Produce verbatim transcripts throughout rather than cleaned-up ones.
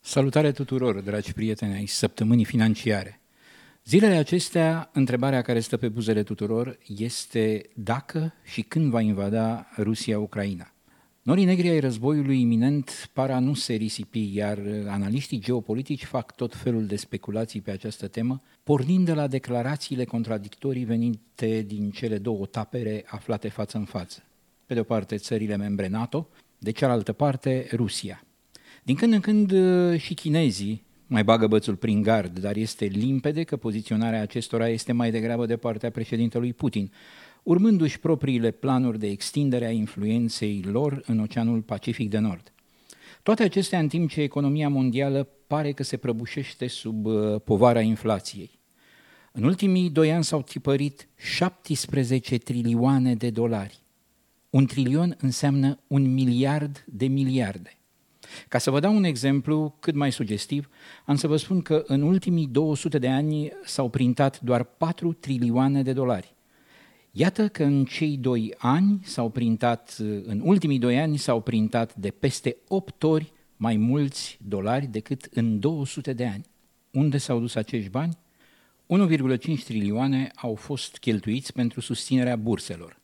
Salutare tuturor, dragi prieteni ai săptămânii financiare. Zilele acestea, întrebarea care stă pe buzele tuturor este dacă și când va invada Rusia Ucraina. Norii negri ai războiului iminent par a nu se risipi, iar analiștii geopolitici fac tot felul de speculații pe această temă, pornind de la declarațiile contradictorii venite din cele două tapere aflate față în față. Pe de o parte țările membre NATO, de cealaltă parte Rusia. Din când în când și chinezii mai bagă bățul prin gard, dar este limpede că poziționarea acestora este mai degrabă de partea președintelui Putin, urmându-și propriile planuri de extindere a influenței lor în Oceanul Pacific de Nord. Toate acestea în timp ce economia mondială pare că se prăbușește sub povara inflației. În ultimii doi ani s-au tipărit șaptesprezece trilioane de dolari. Un trilion înseamnă un miliard de miliarde. Ca să vă dau un exemplu cât mai sugestiv, am să vă spun că în ultimii două sute de ani s-au printat doar patru trilioane de dolari. Iată că în cei doi ani s-au printat, în ultimii doi ani s-au printat de peste opt ori mai mulți dolari decât în două sute de ani. Unde s-au dus acești bani? unu virgulă cinci trilioane au fost cheltuiți pentru susținerea burselor.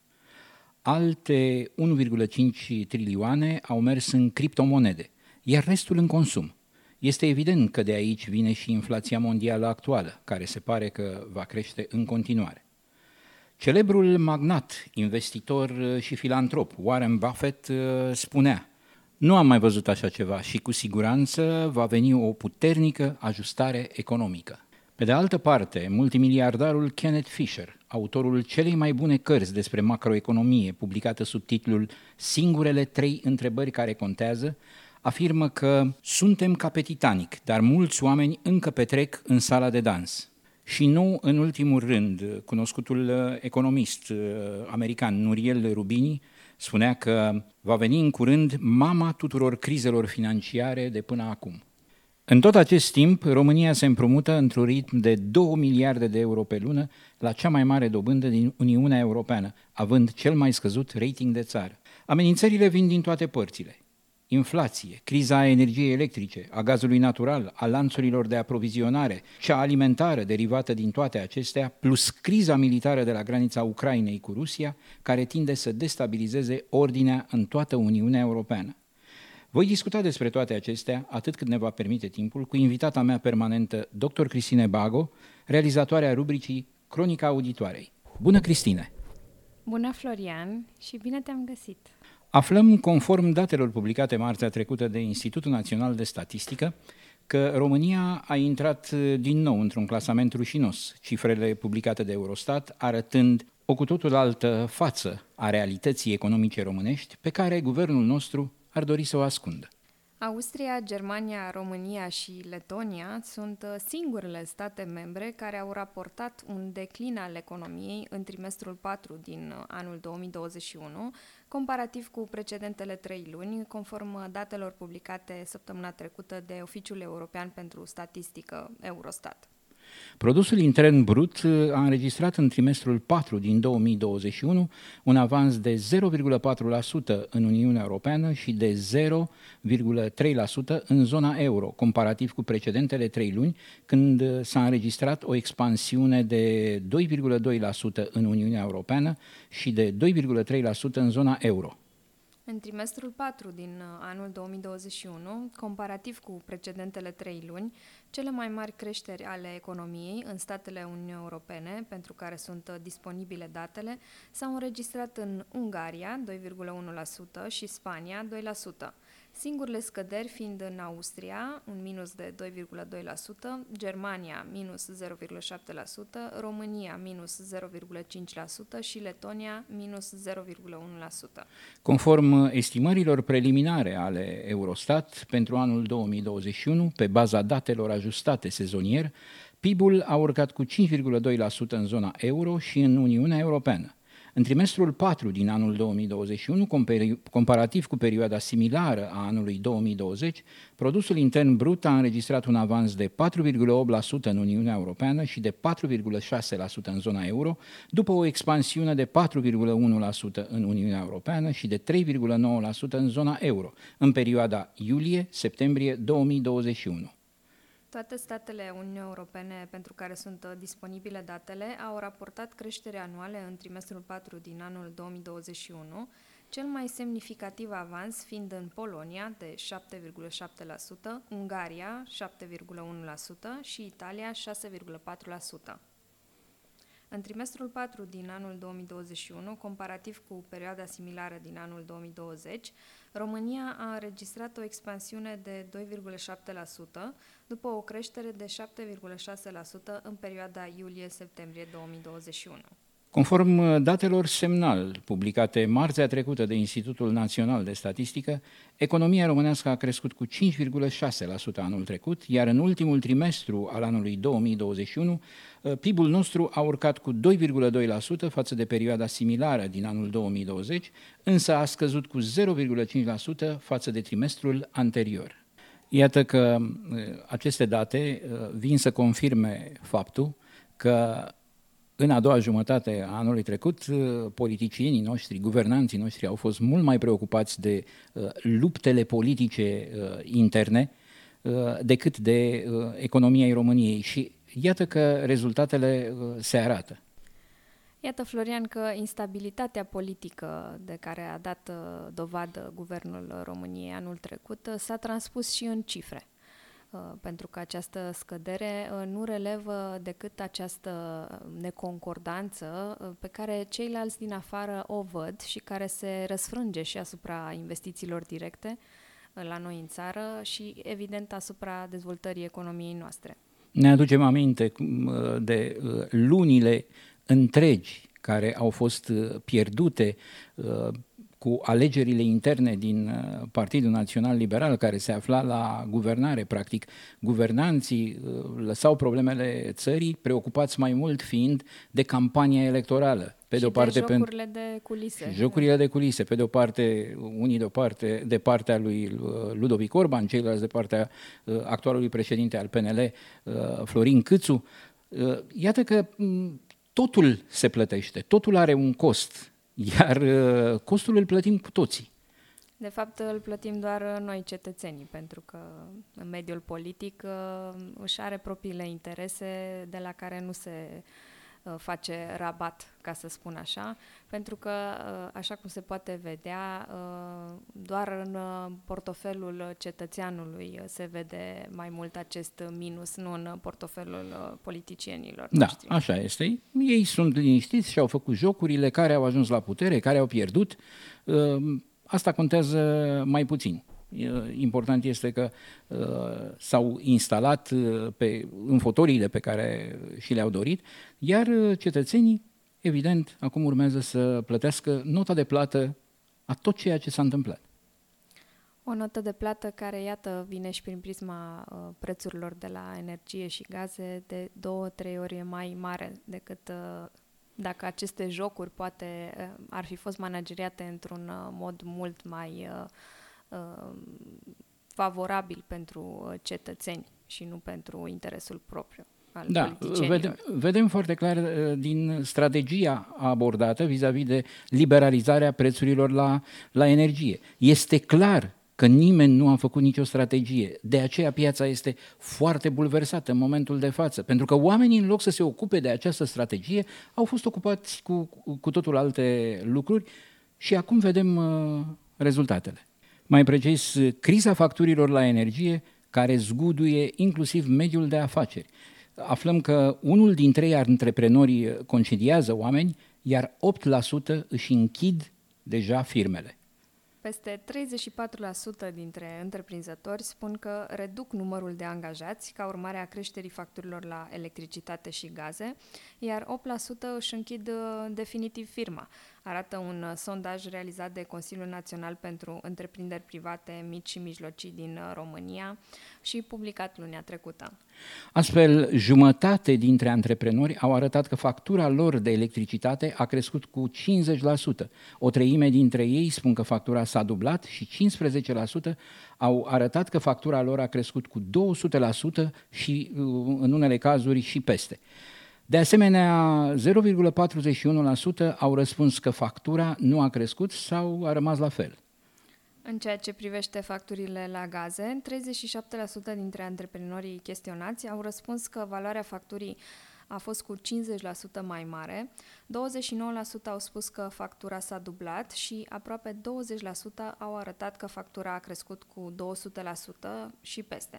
Alte unu virgulă cinci trilioane au mers în criptomonede, iar restul în consum. Este evident că de aici vine și inflația mondială actuală, care se pare că va crește în continuare. Celebrul magnat, investitor și filantrop Warren Buffett spunea: "Nu am mai văzut așa ceva și cu siguranță va veni o puternică ajustare economică." Pe de altă parte, multimiliardarul Kenneth Fisher, autorul celei mai bune cărți despre macroeconomie, publicată sub titlul Singurele trei întrebări care contează, afirmă că suntem ca pe Titanic, dar mulți oameni încă petrec în sala de dans. Și nu în ultimul rând, cunoscutul economist american Nouriel Roubini spunea că va veni în curând mama tuturor crizelor financiare de până acum. În tot acest timp, România se împrumută într-un ritm de două miliarde de euro pe lună la cea mai mare dobândă din Uniunea Europeană, având cel mai scăzut rating de țară. Amenințările vin din toate părțile. Inflație, criza energiei electrice, a gazului natural, a lanțurilor de aprovizionare, cea alimentară derivată din toate acestea, plus criza militară de la granița Ucrainei cu Rusia, care tinde să destabilizeze ordinea în toată Uniunea Europeană. Voi discuta despre toate acestea, atât cât ne va permite timpul, cu invitata mea permanentă, doctor Cristine Bago, realizatoarea rubricii Cronica Auditoarei. Bună, Cristine! Bună, Florian, și bine te-am găsit! Aflăm, conform datelor publicate marțea trecută de Institutul Național de Statistică, că România a intrat din nou într-un clasament rușinos, cifrele publicate de Eurostat arătând o cu totul altă față a realității economice românești, pe care guvernul nostru ar dori să o ascundă. Austria, Germania, România și Letonia sunt singurele state membre care au raportat un declin al economiei în trimestrul patru din anul două mii douăzeci și unu, comparativ cu precedentele trei luni, conform datelor publicate săptămâna trecută de Oficiul European pentru Statistică, Eurostat. Produsul intern brut a înregistrat în trimestrul patru din două mii douăzeci și unu un avans de zero virgulă patru la sută în Uniunea Europeană și de zero virgulă trei la sută în zona euro, comparativ cu precedentele trei luni, când s-a înregistrat o expansiune de doi virgulă doi la sută în Uniunea Europeană și de doi virgulă trei la sută în zona euro. În trimestrul patru din anul două mii douăzeci și unu, comparativ cu precedentele trei luni, cele mai mari creșteri ale economiei în statele Uniunii Europene, pentru care sunt disponibile datele, s-au înregistrat în Ungaria, doi virgulă unu la sută, și Spania, doi la sută. Singurele scăderi fiind în Austria, un minus de doi virgulă doi la sută, Germania, minus zero virgulă șapte la sută, România, minus zero virgulă cinci la sută și Letonia, minus zero virgulă unu la sută. Conform estimărilor preliminare ale Eurostat, pentru anul două mii douăzeci și unu, pe baza datelor ajustate sezonier, P I B-ul a urcat cu cinci virgulă doi la sută în zona euro și în Uniunea Europeană. În trimestrul patru din anul două mii douăzeci și unu, comparativ cu perioada similară a anului două mii douăzeci, produsul intern brut a înregistrat un avans de patru virgulă opt la sută în Uniunea Europeană și de patru virgulă șase la sută în zona euro, după o expansiune de patru virgulă unu la sută în Uniunea Europeană și de trei virgulă nouă la sută în zona euro, în perioada iulie-septembrie două mii douăzeci și unu. Toate statele Uniunii Europene pentru care sunt disponibile datele au raportat creștere anuale în trimestrul patru din anul două mii douăzeci și unu, cel mai semnificativ avans fiind în Polonia de șapte virgulă șapte la sută, Ungaria șapte virgulă unu la sută și Italia șase virgulă patru la sută. În trimestrul patru din anul două mii douăzeci și unu, comparativ cu perioada similară din anul două mii douăzeci, România a înregistrat o expansiune de doi virgulă șapte la sută, după o creștere de șapte virgulă șase la sută în perioada iulie-septembrie două mii douăzeci și unu. Conform datelor Semnal, publicate marțea trecută de Institutul Național de Statistică, economia românească a crescut cu cinci virgulă șase la sută anul trecut, iar în ultimul trimestru al anului două mii douăzeci și unu, P I B-ul nostru a urcat cu doi virgulă doi la sută față de perioada similară din anul două mii douăzeci, însă a scăzut cu zero virgulă cinci la sută față de trimestrul anterior. Iată că aceste date vin să confirme faptul că în a doua jumătate a anului trecut, politicienii noștri, guvernanții noștri au fost mult mai preocupați de uh, luptele politice uh, interne uh, decât de uh, economia României și iată că rezultatele uh, se arată. Iată, Florian, că instabilitatea politică de care a dat uh, dovadă guvernul României anul trecut uh, s-a transpus și în cifre. Pentru că această scădere nu relevă decât această neconcordanță pe care ceilalți din afară o văd și care se răsfrânge și asupra investițiilor directe la noi în țară și, evident, asupra dezvoltării economiei noastre. Ne aducem aminte de lunile întregi care au fost pierdute cu alegerile interne din Partidul Național Liberal, care se afla la guvernare, practic. Guvernanții lăsau problemele țării, preocupați mai mult fiind de campania electorală. Pe de o parte, de jocurile de culise. Jocurile de culise. Pe de o parte, unii de, o parte, de partea lui Ludovic Orban, ceilalți de partea actualului președinte al P N L, Florin Câțu. Iată că totul se plătește, totul are un cost. Iar costul îl plătim cu toții. De fapt, îl plătim doar noi, cetățenii, pentru că în mediul politic își are propriile interese de la care nu se face rabat, ca să spun așa, pentru că, așa cum se poate vedea, doar în portofelul cetățeanului se vede mai mult acest minus, nu în portofelul politicienilor noștri. Da, așa este. Ei sunt liniștiți și au făcut jocurile, care au ajuns la putere, care au pierdut. Asta contează mai puțin. Important este că uh, s-au instalat uh, pe, în fotoriile pe care și le-au dorit, iar uh, cetățenii, evident, acum urmează să plătească nota de plată a tot ceea ce s-a întâmplat. O notă de plată care, iată, vine și prin prisma uh, prețurilor de la energie și gaze de două, trei ori mai mare decât uh, dacă aceste jocuri poate uh, ar fi fost manageriate într-un uh, mod mult mai uh, favorabil pentru cetățeni și nu pentru interesul propriu al da, politicienilor. Vedem, vedem foarte clar din strategia abordată vis-a-vis de liberalizarea prețurilor la, la energie. Este clar că nimeni nu a făcut nicio strategie. De aceea piața este foarte bulversată în momentul de față, pentru că oamenii, în loc să se ocupe de această strategie, au fost ocupați cu, cu totul alte lucruri și acum vedem uh, rezultatele. Mai precis, criza facturilor la energie, care zguduie inclusiv mediul de afaceri. Aflăm că unul din trei antreprenori concediază oameni, iar opt la sută își închid deja firmele. Peste treizeci și patru la sută dintre întreprinzători spun că reduc numărul de angajați ca urmare a creșterii facturilor la electricitate și gaze, iar opt la sută își închid definitiv firma. arată un sondaj realizat de Consiliul Național pentru Întreprinderi Private Mici și Mijlocii din România și publicat lunea trecută. Astfel, jumătate dintre antreprenori au arătat că factura lor de electricitate a crescut cu cincizeci la sută. O treime dintre ei spun că factura s-a dublat și cincisprezece la sută au arătat că factura lor a crescut cu două sute la sută și, în unele cazuri, și peste. De asemenea, zero virgulă patruzeci și unu la sută au răspuns că factura nu a crescut sau a rămas la fel. În ceea ce privește facturile la gaze, treizeci și șapte la sută dintre antreprenorii chestionați au răspuns că valoarea facturii a fost cu cincizeci la sută mai mare, douăzeci și nouă la sută au spus că factura s-a dublat și aproape douăzeci la sută au arătat că factura a crescut cu două sute la sută și peste.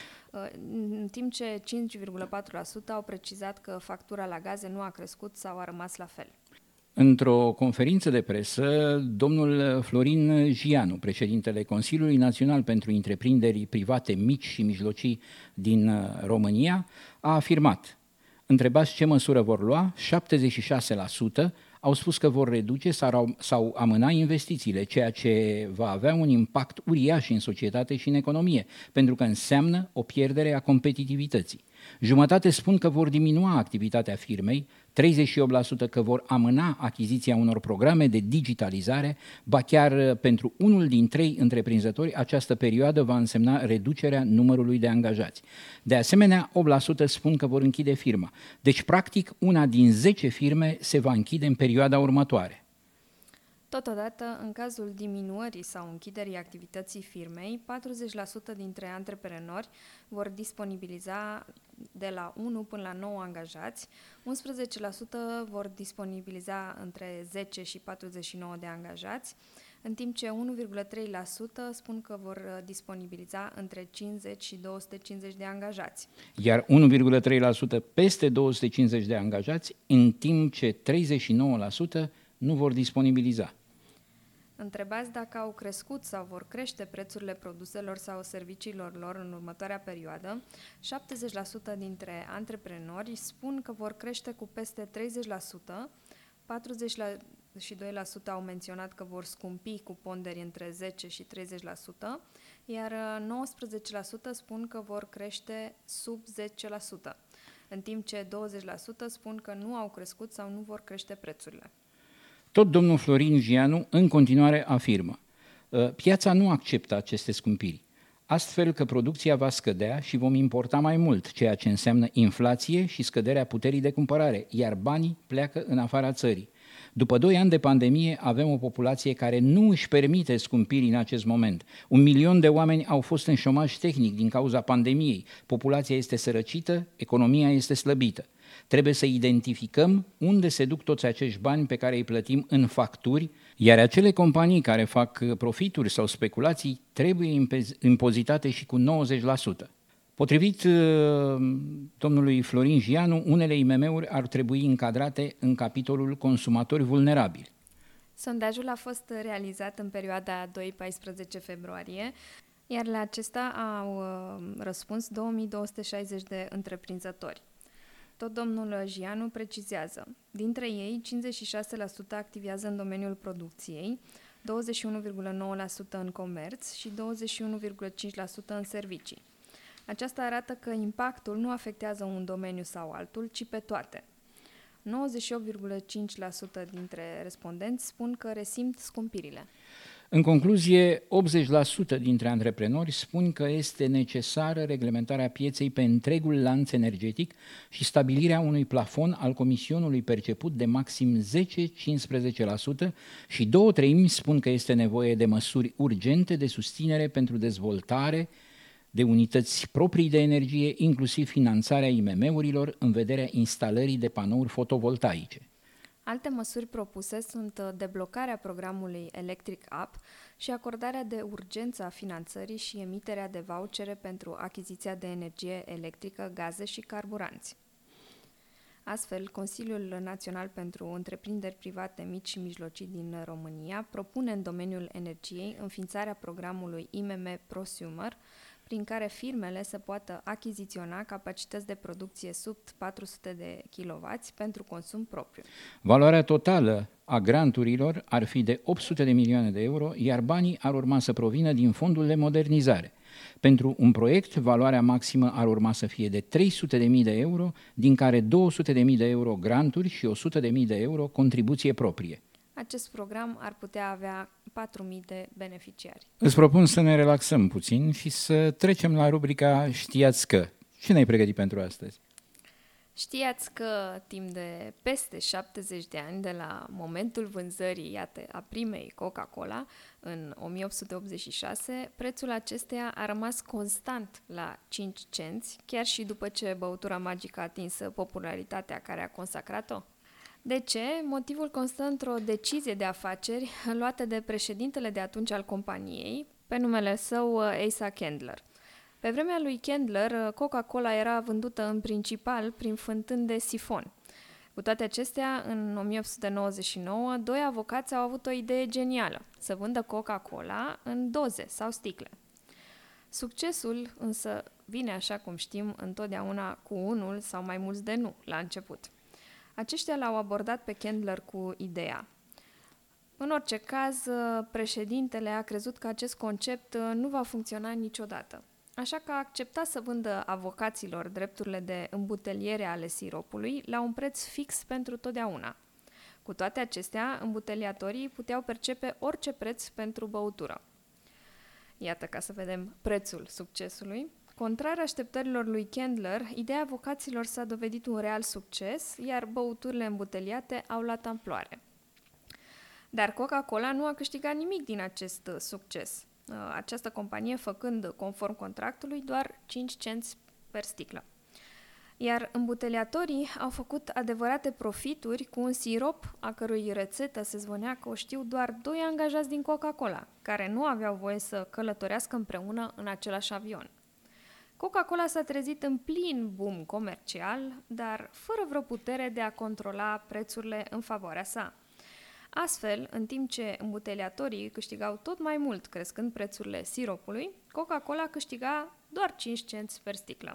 În timp ce cinci virgulă patru la sută au precizat că factura la gaze nu a crescut sau a rămas la fel. Într-o conferință de presă, domnul Florin Gianu, președintele Consiliului Național pentru Întreprinderi Private Mici și Mijlocii din România, a afirmat: întrebați ce măsură vor lua, șaptezeci și șase la sută au spus că vor reduce sau, sau amâna investițiile, ceea ce va avea un impact uriaș în societate și în economie, pentru că înseamnă o pierdere a competitivității. Jumătate spun că vor diminua activitatea firmei, treizeci și opt la sută că vor amâna achiziția unor programe de digitalizare, ba chiar pentru unul din trei întreprinzători această perioadă va însemna reducerea numărului de angajați. De asemenea, opt la sută spun că vor închide firma. Deci, practic, una din zece firme se va închide în perioada următoare. Totodată, în cazul diminuării sau închiderii activității firmei, patruzeci la sută dintre antreprenori vor disponibiliza de la unu până la nouă angajați, unsprezece la sută vor disponibiliza între zece și patruzeci și nouă de angajați, în timp ce unu virgulă trei la sută spun că vor disponibiliza între cincizeci și două sute cincizeci de angajați. Iar unu virgulă trei la sută peste două sute cincizeci de angajați, în timp ce treizeci și nouă la sută nu vor disponibiliza. Întrebați dacă au crescut sau vor crește prețurile produselor sau serviciilor lor în următoarea perioadă, șaptezeci la sută dintre antreprenori spun că vor crește cu peste treizeci la sută, patruzeci și doi la sută au menționat că vor scumpi cu ponderi între zece și treizeci la sută, iar nouăsprezece la sută spun că vor crește sub zece la sută, în timp ce douăzeci la sută spun că nu au crescut sau nu vor crește prețurile. Tot domnul Florin Gianu în continuare afirmă: piața nu acceptă aceste scumpiri, astfel că producția va scădea și vom importa mai mult, ceea ce înseamnă inflație și scăderea puterii de cumpărare, iar banii pleacă în afara țării. După doi ani de pandemie avem o populație care nu își permite scumpiri în acest moment. Un milion de oameni au fost în șomaj tehnic din cauza pandemiei. Populația este sărăcită, economia este slăbită. Trebuie să identificăm unde se duc toți acești bani pe care îi plătim în facturi, iar acele companii care fac profituri sau speculații trebuie impozitate și cu nouăzeci la sută. Potrivit domnului Florin Gianu, unele I M M-uri ar trebui încadrate în capitolul consumatori vulnerabili. Sondajul a fost realizat în perioada doi paisprezece februarie, iar la acesta au răspuns două mii două sute șaizeci de întreprinzători. Tot domnul Gianu precizează: dintre ei, cincizeci și șase la sută activează în domeniul producției, douăzeci și unu virgulă nouă la sută în comerț și douăzeci și unu virgulă cinci la sută în servicii. Aceasta arată că impactul nu afectează un domeniu sau altul, ci pe toate. nouăzeci și opt virgulă cinci la sută dintre respondenți spun că resimt scumpirile. În concluzie, optzeci la sută dintre antreprenori spun că este necesară reglementarea pieței pe întregul lanț energetic și stabilirea unui plafon al comisionului perceput de maxim zece-cincisprezece la sută și două treimi spun că este nevoie de măsuri urgente de susținere pentru dezvoltare de unități proprii de energie, inclusiv finanțarea I M M-urilor în vederea instalării de panouri fotovoltaice. Alte măsuri propuse sunt deblocarea programului Electric Up și acordarea de urgență a finanțării și emiterea de vouchere pentru achiziția de energie electrică, gaze și carburanți. Astfel, Consiliul Național pentru Întreprinderi Private Mici și Mijlocii din România propune în domeniul energiei înființarea programului I M M Prosumer, prin care firmele să poată achiziționa capacități de producție sub patru sute de kilowați pentru consum propriu. Valoarea totală a granturilor ar fi de opt sute de milioane de euro, iar banii ar urma să provină din fondul de modernizare. Pentru un proiect, valoarea maximă ar urma să fie de trei sute de mii de euro, din care două sute de mii de euro granturi și o sută de mii de euro contribuție proprie. Acest program ar putea avea patru mii de beneficiari. Îți propun să ne relaxăm puțin și să trecem la rubrica Știați că. Ce ne-ai pregătit pentru astăzi? Știați că timp de peste șaptezeci de ani, de la momentul vânzării, iată, a primei Coca-Cola, în o mie opt sute optzeci și șase, prețul acesteia a rămas constant la cinci cenți, chiar și după ce băutura magică a atins popularitatea care a consacrat-o. De ce? Motivul constă într-o decizie de afaceri luată de președintele de atunci al companiei, pe numele său Asa Candler. Pe vremea lui Candler, Coca-Cola era vândută în principal prin fântâni de sifon. Cu toate acestea, în o mie opt sute nouăzeci și nouă, doi avocați au avut o idee genială, să vândă Coca-Cola în doze sau sticle. Succesul însă vine, așa cum știm, întotdeauna cu unul sau mai mulți de nu la început. Aceștia l-au abordat pe Candler cu ideea. În orice caz, președintele a crezut că acest concept nu va funcționa niciodată. Așa că a acceptat să vândă avocaților drepturile de îmbuteliere ale siropului la un preț fix pentru totdeauna. Cu toate acestea, îmbuteliatorii puteau percepe orice preț pentru băutură. Iată, ca să vedem prețul succesului. Contrar așteptărilor lui Candler, ideea avocaților s-a dovedit un real succes, iar băuturile îmbuteliate au luat amploare. Dar Coca-Cola nu a câștigat nimic din acest succes, această companie făcând, conform contractului, doar cinci cenți per sticlă. Iar îmbuteliatorii au făcut adevărate profituri cu un sirop a cărui rețetă se zvonea că o știu doar doi angajați din Coca-Cola, care nu aveau voie să călătorească împreună în același avion. Coca-Cola s-a trezit în plin boom comercial, dar fără vreo putere de a controla prețurile în favoarea sa. Astfel, în timp ce îmbuteliatorii câștigau tot mai mult crescând prețurile siropului, Coca-Cola câștiga doar cinci cenți per sticlă.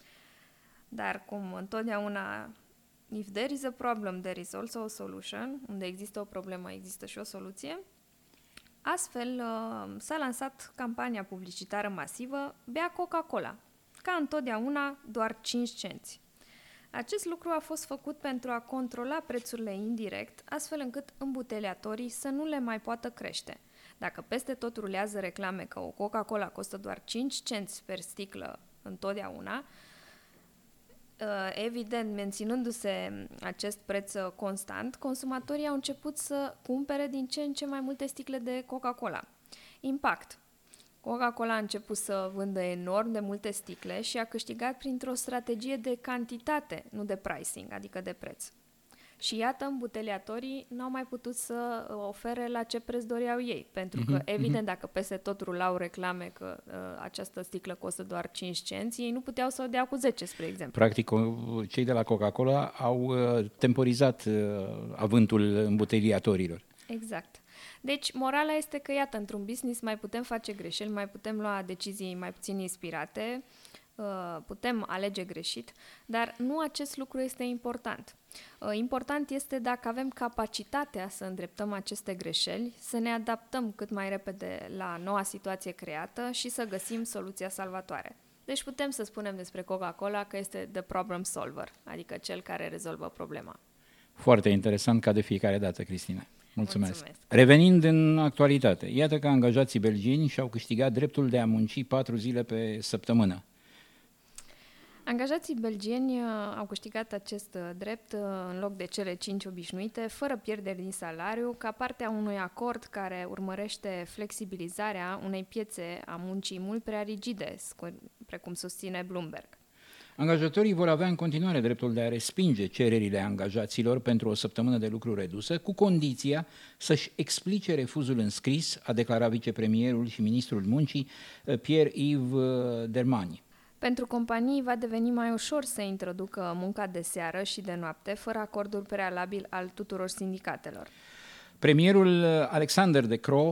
Dar cum întotdeauna, if there is a problem, there is also a solution, unde există o problemă, există și o soluție, astfel s-a lansat campania publicitară masivă Bea Coca-Cola, ca întotdeauna doar cinci cenți. Acest lucru a fost făcut pentru a controla prețurile indirect, astfel încât îmbuteliatorii să nu le mai poată crește. Dacă peste tot rulează reclame că o Coca-Cola costă doar cinci cenți per sticlă întotdeauna, evident, menținându-se acest preț constant, consumatorii au început să cumpere din ce în ce mai multe sticle de Coca-Cola. Impact. Coca-Cola a început să vândă enorm de multe sticle și a câștigat printr-o strategie de cantitate, nu de pricing, adică de preț. Și iată, îmbuteliatorii n-au mai putut să ofere la ce preț doreau ei, pentru că, mm-hmm, evident, dacă peste tot rulau reclame că uh, această sticlă costă doar cinci cenți, ei nu puteau să o dea cu zece, spre exemplu. Practic, cei de la Coca-Cola au uh, temporizat uh, avântul îmbuteliatorilor. Exact. Deci, morala este că, iată, într-un business mai putem face greșeli, mai putem lua decizii mai puțin inspirate, putem alege greșit, dar nu acest lucru este important. Important este dacă avem capacitatea să îndreptăm aceste greșeli, să ne adaptăm cât mai repede la noua situație creată și să găsim soluția salvatoare. Deci putem să spunem despre Coca-Cola că este the problem solver, adică cel care rezolvă problema. Foarte interesant, ca de fiecare dată, Cristina. Mulțumesc. Mulțumesc. Revenind în actualitate, iată că angajații belgieni și-au câștigat dreptul de a munci patru zile pe săptămână. Angajații belgieni au câștigat acest drept în loc de cele cinci obișnuite, fără pierderi din salariu, ca parte a unui acord care urmărește flexibilizarea unei piețe a muncii mult prea rigide, precum susține Bloomberg. Angajatorii vor avea în continuare dreptul de a respinge cererile angajaților pentru o săptămână de lucru redusă, cu condiția să-și explice refuzul în scris, a declarat vicepremierul și ministrul muncii Pierre-Yves Dermani. Pentru companii va deveni mai ușor să introducă munca de seară și de noapte, fără acordul prealabil al tuturor sindicatelor. Premierul Alexander De Croo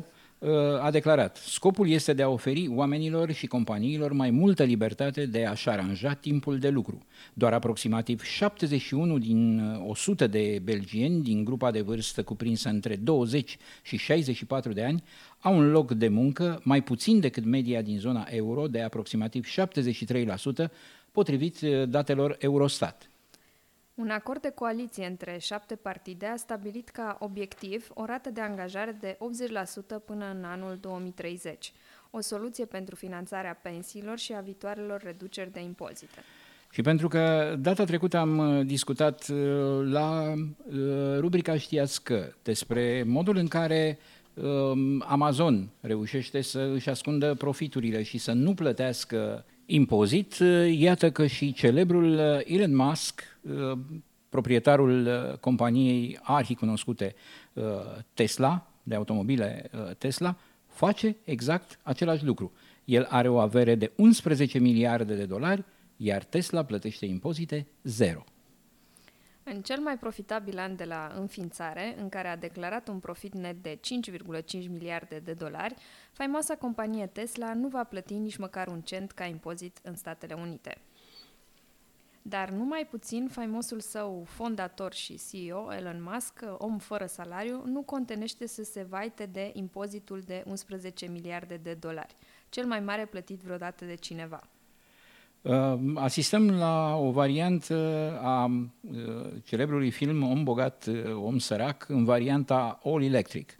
a declarat: scopul este de a oferi oamenilor și companiilor mai multă libertate de a-și aranja timpul de lucru. Doar aproximativ șaptezeci și unu din o sută de belgieni din grupa de vârstă cuprinsă între douăzeci și șaizeci și patru de ani au un loc de muncă mai puțin decât media din zona euro de aproximativ șaptezeci și trei la sută, potrivit datelor Eurostat. Un acord de coaliție între șapte partide a stabilit ca obiectiv o rată de angajare de optzeci la sută până în anul două mii treizeci, o soluție pentru finanțarea pensiilor și a viitoarelor reduceri de impozite. Și pentru că data trecută am discutat la rubrica Știați că despre modul în care Amazon reușește să își ascundă profiturile și să nu plătească impozit, iată că și celebrul Elon Musk, proprietarul companiei arhicunoscute Tesla, de automobile Tesla, face exact același lucru. El are o avere de unsprezece miliarde de dolari, iar Tesla plătește impozite zero. În cel mai profitabil an de la înființare, în care a declarat un profit net de cinci virgulă cinci miliarde de dolari, faimoasa companie Tesla nu va plăti nici măcar un cent ca impozit în Statele Unite. Dar numai puțin, faimosul său fondator și C E O, Elon Musk, om fără salariu, nu contenește să se vaite de impozitul de unsprezece miliarde de dolari, cel mai mare plătit vreodată de cineva. Asistăm la o variantă a celebrului film Om bogat, om sărac, în varianta all electric.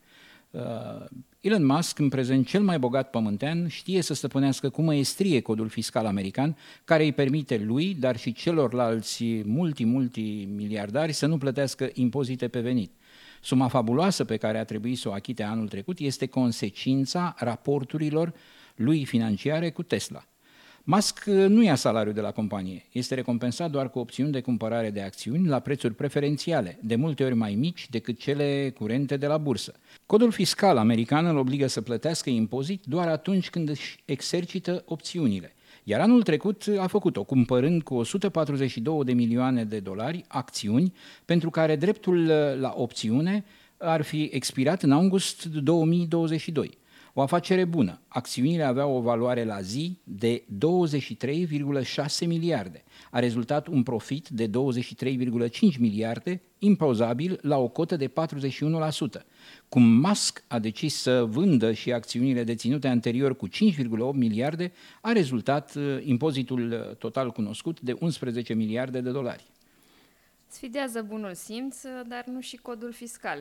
Elon Musk, în prezent cel mai bogat pământean, știe să stăpânească cu măestrie codul fiscal american, care îi permite lui, dar și celorlalți multi-multi-miliardari să nu plătească impozite pe venit. Suma fabuloasă pe care a trebuit să o achite anul trecut este consecința raporturilor lui financiare cu Tesla. Musk nu ia salariu de la companie, este recompensat doar cu opțiuni de cumpărare de acțiuni la prețuri preferențiale, de multe ori mai mici decât cele curente de la bursă. Codul fiscal american îl obligă să plătească impozit doar atunci când își exercită opțiunile. Iar anul trecut a făcut-o, cumpărând cu o sută patruzeci și două de milioane de dolari acțiuni, pentru care dreptul la opțiune ar fi expirat în august două mii douăzeci și doi. O afacere bună. Acțiunile aveau o valoare la zi de douăzeci și trei virgulă șase miliarde. A rezultat un profit de douăzeci și trei virgulă cinci miliarde, impozabil la o cotă de patruzeci și unu la sută. Cum Musk a decis să vândă și acțiunile deținute anterior cu cinci virgulă opt miliarde, a rezultat impozitul total cunoscut de unsprezece miliarde de dolari. Sfidează bunul simț, dar nu și codul fiscal.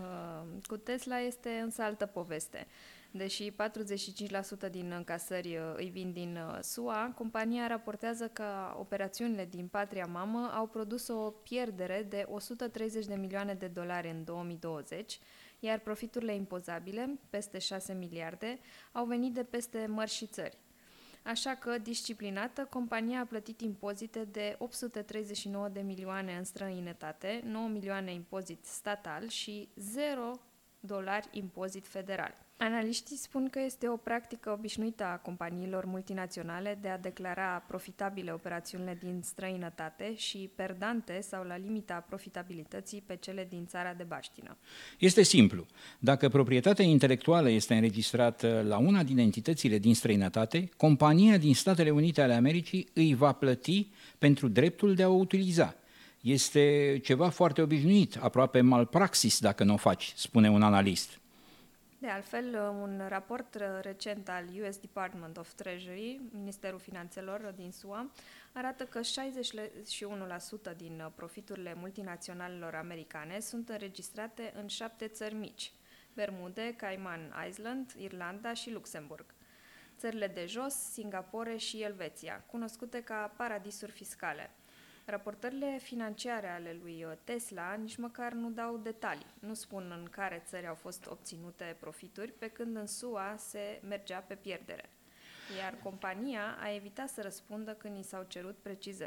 Cu Tesla este însă altă poveste. Deși patruzeci și cinci la sută din încasări îi vin din S U A, compania raportează că operațiunile din patria mamă au produs o pierdere de o sută treizeci de milioane de dolari în două mii douăzeci, iar profiturile impozabile, peste șase miliarde, au venit de peste mări și țări. Așa că, disciplinată, compania a plătit impozite de opt sute treizeci și nouă de milioane în străinătate, nouă milioane impozit statal și zero dolari impozit federal. Analiștii spun că este o practică obișnuită a companiilor multinaționale de a declara profitabile operațiunile din străinătate și perdante sau la limita profitabilității pe cele din țara de baștină. Este simplu. Dacă proprietatea intelectuală este înregistrată la una din entitățile din străinătate, compania din Statele Unite ale Americii îi va plăti pentru dreptul de a o utiliza. Este ceva foarte obișnuit, aproape malpraxis dacă nu o faci, spune un analist. De altfel, un raport recent al U S Department of Treasury, Ministerul Finanțelor din S U A, arată că șaizeci și unu la sută din profiturile multinaționalelor americane sunt înregistrate în șapte țări mici: Bermude, Cayman Island, Irlanda și Luxemburg. Țările de jos, Singapore și Elveția, cunoscute ca paradisuri fiscale. Raportările financiare ale lui Tesla nici măcar nu dau detalii, nu spun în care țări au fost obținute profituri, pe când în S U A se mergea pe pierdere. Iar compania a evitat să răspundă când i s-au cerut precizări.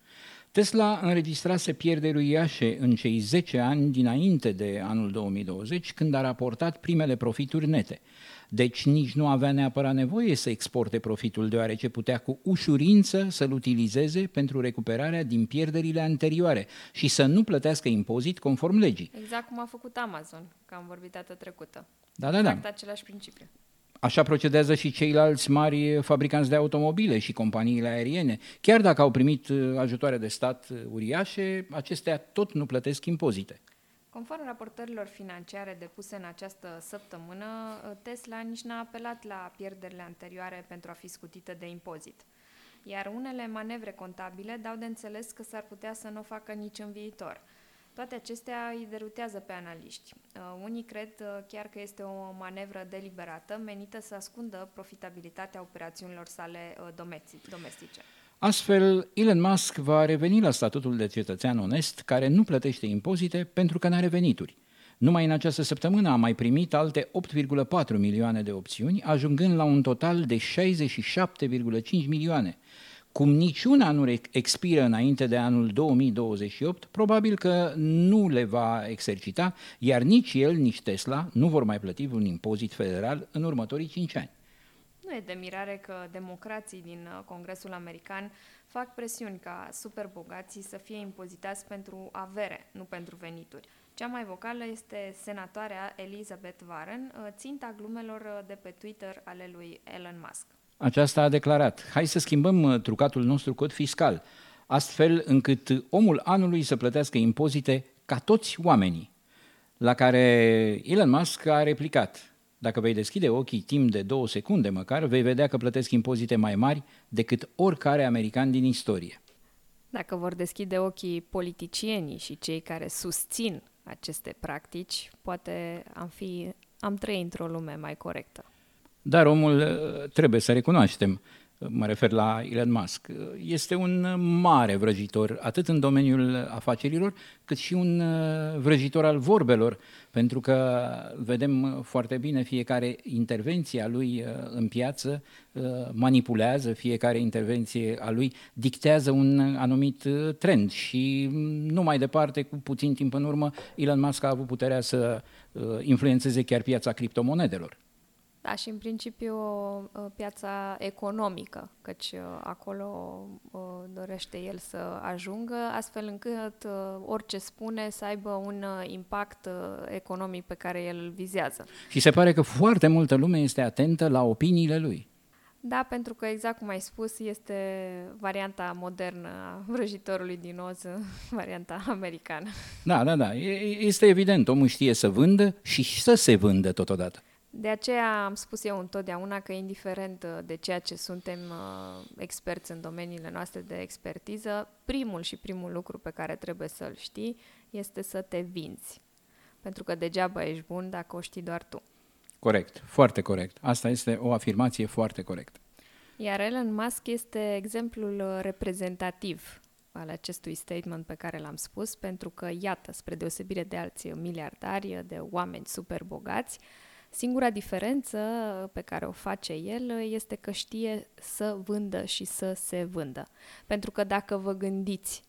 Tesla înregistrase pierderi uriașe în cei zece ani dinainte de anul două mii douăzeci, când a raportat primele profituri nete. Deci nici nu avea neapărat nevoie să exporte profitul, deoarece putea cu ușurință să-l utilizeze pentru recuperarea din pierderile anterioare și să nu plătească impozit conform legii. Exact cum a făcut Amazon, că am vorbit data trecută. Da, da, da. Exact același principiu. Așa procedează și ceilalți mari fabricanți de automobile și companiile aeriene. Chiar dacă au primit ajutoare de stat uriașe, acestea tot nu plătesc impozite. Conform raportărilor financiare depuse în această săptămână, Tesla nici n-a apelat la pierderile anterioare pentru a fi scutită de impozit. Iar unele manevre contabile dau de înțeles că s-ar putea să nu o facă nici în viitor. Toate acestea îi derutează pe analiști. Uh, unii cred uh, chiar că este o manevră deliberată menită să ascundă profitabilitatea operațiunilor sale uh, domestice. Astfel, Elon Musk va reveni la statutul de cetățean onest care nu plătește impozite pentru că n-are venituri. Numai în această săptămână a mai primit alte opt virgulă patru milioane de opțiuni, ajungând la un total de șaizeci și șapte virgulă cinci milioane. Cum niciuna nu expiră înainte de anul două mii douăzeci și opt, probabil că nu le va exercita, iar nici el, nici Tesla nu vor mai plăti un impozit federal în următorii cinci ani. Nu e de mirare că democrații din Congresul American fac presiuni ca superbogații să fie impozitați pentru avere, nu pentru venituri. Cea mai vocală este senatoarea Elizabeth Warren, ținta glumelor de pe Twitter ale lui Elon Musk. Aceasta a declarat: hai să schimbăm trucatul nostru cod fiscal, astfel încât omul anului să plătească impozite ca toți oamenii. La care Elon Musk a replicat: dacă vei deschide ochii timp de două secunde măcar, vei vedea că plătesc impozite mai mari decât oricare american din istorie. Dacă vor deschide ochii politicienii și cei care susțin aceste practici, poate am, fi, am trăi într-o lume mai corectă. Dar omul, trebuie să recunoaștem, mă refer la Elon Musk, este un mare vrăjitor, atât în domeniul afacerilor, cât și un vrăjitor al vorbelor, pentru că vedem foarte bine fiecare intervenție a lui în piață manipulează, fiecare intervenție a lui dictează un anumit trend și nu mai departe, cu puțin timp în urmă, Elon Musk a avut puterea să influențeze chiar piața criptomonedelor. Da, și în principiu piața economică, căci acolo dorește el să ajungă, astfel încât orice spune să aibă un impact economic pe care el îl vizează. Și se pare că foarte multă lume este atentă la opiniile lui. Da, pentru că, exact cum ai spus, este varianta modernă a vrăjitorului din Oz, varianta americană. Da, da, da, este evident, omul știe să vândă și să se vândă totodată. De aceea am spus eu întotdeauna că, indiferent de ceea ce suntem uh, experți în domeniile noastre de expertiză, primul și primul lucru pe care trebuie să-l știi este să te vinzi. Pentru că degeaba ești bun dacă o știi doar tu. Corect, foarte corect. Asta este o afirmație foarte corectă. Iar Elon Musk este exemplul reprezentativ al acestui statement pe care l-am spus, pentru că, iată, spre deosebire de alți miliardari, de oameni super bogați, singura diferență pe care o face el este că știe să vândă și să se vândă. Pentru că dacă vă gândiți,